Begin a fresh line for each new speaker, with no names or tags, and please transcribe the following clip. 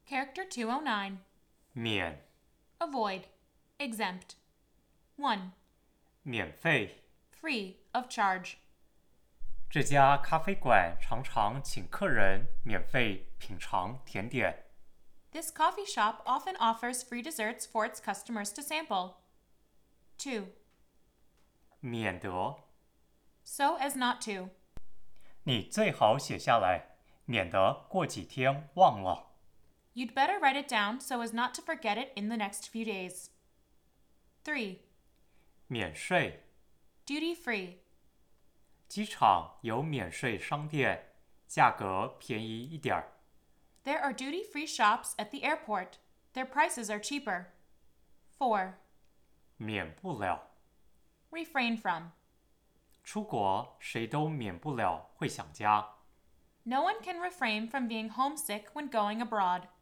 Character 209.
免
Avoid. Exempt. 1.
免费。
Free of charge.
这家咖啡馆常常请客人免费品尝甜点。
This coffee shop often offers free desserts for its customers to sample. 2.
免得
So as not to.
你最好写下来，免得过几天忘了。
You'd better write it down so as not to forget it in the next few days. 3.
免税
Duty free.
机场有免税商店，价格便宜一点儿。
There are duty free shops at the airport. Their prices are cheaper. 4.
免不了
Refrain from.
出国谁都免不了会想家。
No one can refrain from being homesick when going abroad.